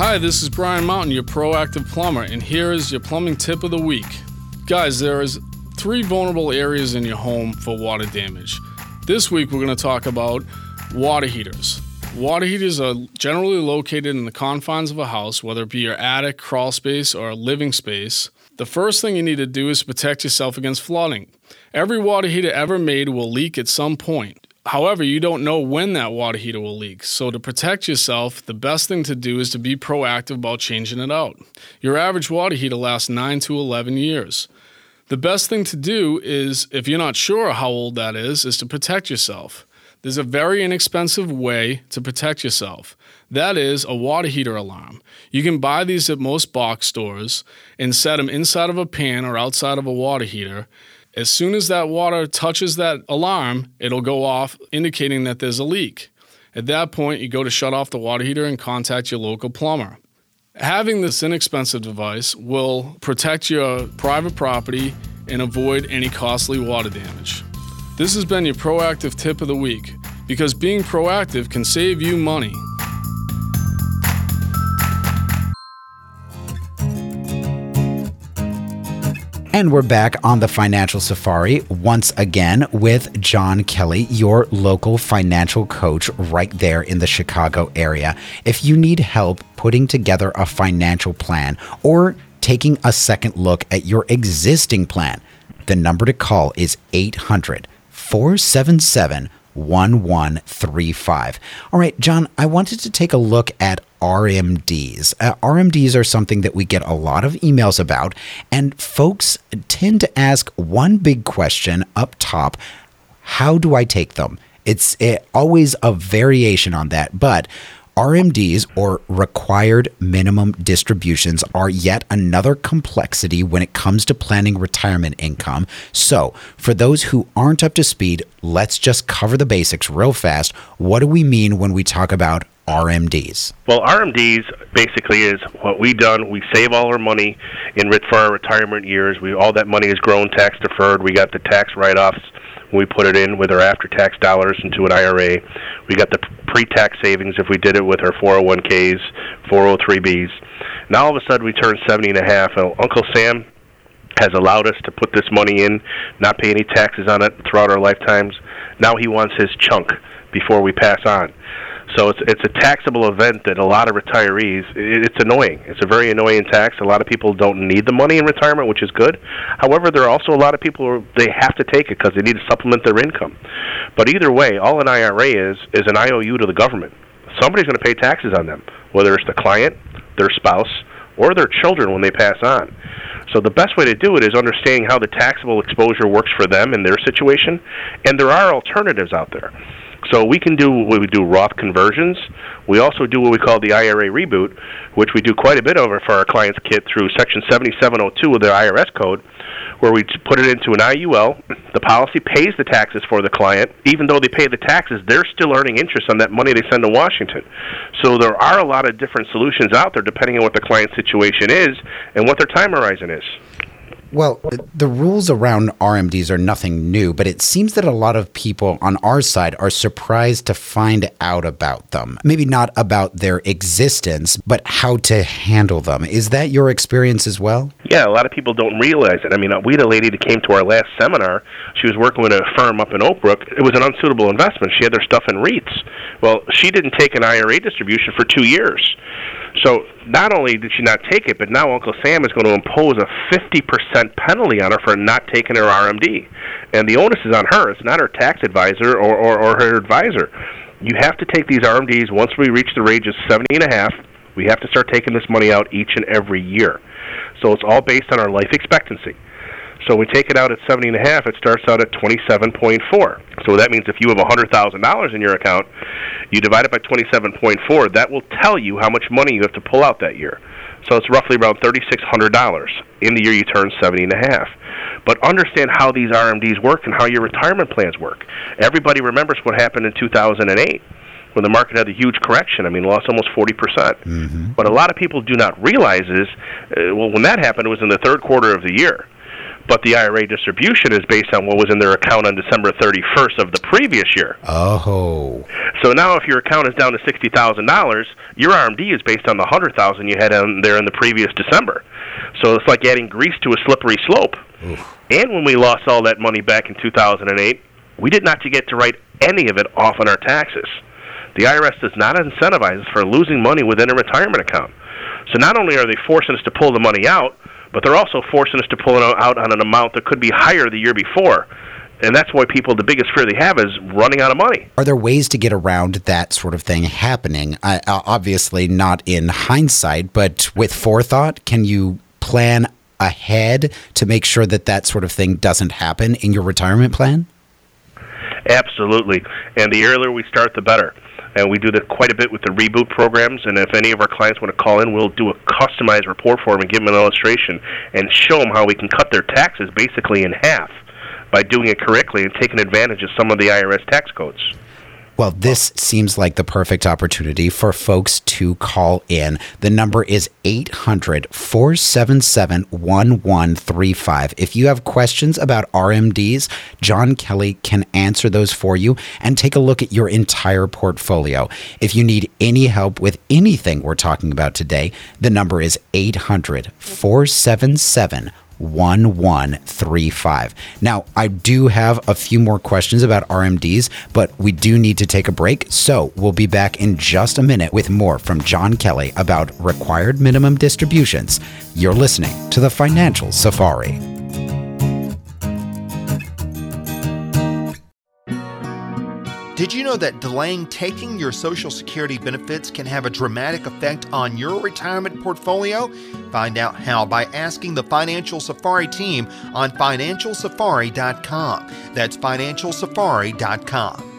Hi, this is Brian Mountain, your proactive plumber, and here is your plumbing tip of the week. Guys, there is 3 vulnerable areas in your home for water damage. This week we're going to talk about water heaters. Water heaters are generally located in the confines of a house, whether it be your attic, crawl space, or a living space. The first thing you need to do is protect yourself against flooding. Every water heater ever made will leak at some point. However, you don't know when that water heater will leak. So to protect yourself, the best thing to do is to be proactive about changing it out. Your average water heater lasts 9 to 11 years. The best thing to do is, if you're not sure how old that is to protect yourself. There's a very inexpensive way to protect yourself. That is a water heater alarm. You can buy these at most box stores and set them inside of a pan or outside of a water heater. As soon as that water touches that alarm, it'll go off, indicating that there's a leak. At that point, you go to shut off the water heater and contact your local plumber. Having this inexpensive device will protect your private property and avoid any costly water damage. This has been your proactive tip of the week, because being proactive can save you money. And we're back on the Financial Safari once again with John Kelly, your local financial coach right there in the Chicago area. If you need help putting together a financial plan or taking a second look at your existing plan, the number to call is 800-477-1135. All right, John, I wanted to take a look at RMDs. RMDs are something that we get a lot of emails about, and folks tend to ask one big question up top: how do I take them? It's always a variation on that, but RMDs, or required minimum distributions, are yet another complexity when it comes to planning retirement income. So, for those who aren't up to speed, let's just cover the basics real fast. What do we mean when we talk about RMDs? Well, RMDs basically is what we've done. We save all our money for our retirement years. All that money is grown tax deferred. We got the tax write-offs. We put it in with our after-tax dollars into an IRA. We got the pre-tax savings if we did it with our 401ks, 403bs. Now all of a sudden we turn 70 and a half. Uncle Sam has allowed us to put this money in, not pay any taxes on it throughout our lifetimes. Now he wants his chunk before we pass on. So it's a taxable event that a lot of retirees, it's annoying. It's a very annoying tax. A lot of people don't need the money in retirement, which is good. However, there are also a lot of people who they have to take it because they need to supplement their income. But either way, all an IRA is an IOU to the government. Somebody's going to pay taxes on them, whether it's the client, their spouse, or their children when they pass on. So the best way to do it is understanding how the taxable exposure works for them in their situation, and there are alternatives out there. So we can do what we do, Roth conversions. We also do what we call the IRA reboot, which we do quite a bit over for our clients' kit through Section 7702 of their IRS code, where we put it into an IUL. The policy pays the taxes for the client. Even though they pay the taxes, they're still earning interest on that money they send to Washington. So there are a lot of different solutions out there depending on what the client's situation is and what their time horizon is. Well, the rules around RMDs are nothing new, but it seems that a lot of people on our side are surprised to find out about them. Maybe not about their existence, but how to handle them. Is that your experience as well? Yeah, a lot of people don't realize it. I mean, we had a lady that came to our last seminar. She was working with a firm up in Oak Brook. It was an unsuitable investment. She had their stuff in REITs. Well, she didn't take an IRA distribution for 2 years. So not only did she not take it, but now Uncle Sam is going to impose a 50% penalty on her for not taking her RMD. And the onus is on her. It's not her tax advisor or her advisor. You have to take these RMDs once we reach the age of 70 and a half. We have to start taking this money out each and every year. So it's all based on our life expectancy. So we take it out at 70 and a half, it starts out at 27.4. So that means if you have $100,000 in your account, you divide it by 27.4, that will tell you how much money you have to pull out that year. So it's roughly around $3,600 in the year you turn 70 and a half. But understand how these RMDs work and how your retirement plans work. Everybody remembers what happened in 2008. When the market had a huge correction. I mean, lost almost 40%. Mm-hmm. What a lot of people do not realize is, when that happened, it was in the third quarter of the year. But the IRA distribution is based on what was in their account on December 31st of the previous year. Oh. So now if your account is down to $60,000, your RMD is based on the $100,000 you had in there in the previous December. So it's like adding grease to a slippery slope. Oof. And when we lost all that money back in 2008, we did not get to write any of it off on our taxes. The IRS does not incentivize us for losing money within a retirement account. So not only are they forcing us to pull the money out, but they're also forcing us to pull it out on an amount that could be higher the year before. And that's why people, the biggest fear they have is running out of money. Are there ways to get around that sort of thing happening? Obviously not in hindsight, but with forethought, can you plan ahead to make sure that that sort of thing doesn't happen in your retirement plan? Absolutely. And the earlier we start, the better. And we do that quite a bit with the reboot programs. And if any of our clients want to call in, we'll do a customized report for them and give them an illustration and show them how we can cut their taxes basically in half by doing it correctly and taking advantage of some of the IRS tax codes. Well, this seems like the perfect opportunity for folks to call in. The number is 800-477-1135. If you have questions about RMDs, John Kelly can answer those for you and take a look at your entire portfolio. If you need any help with anything we're talking about today, the number is 800-477-1135. 1135. Now, I do have a few more questions about RMDs, but we do need to take a break. So we'll be back in just a minute with more from John Kelly about required minimum distributions. You're listening to the Financial Safari. Did you know that delaying taking your Social Security benefits can have a dramatic effect on your retirement portfolio? Find out how by asking the Financial Safari team on FinancialSafari.com. That's FinancialSafari.com.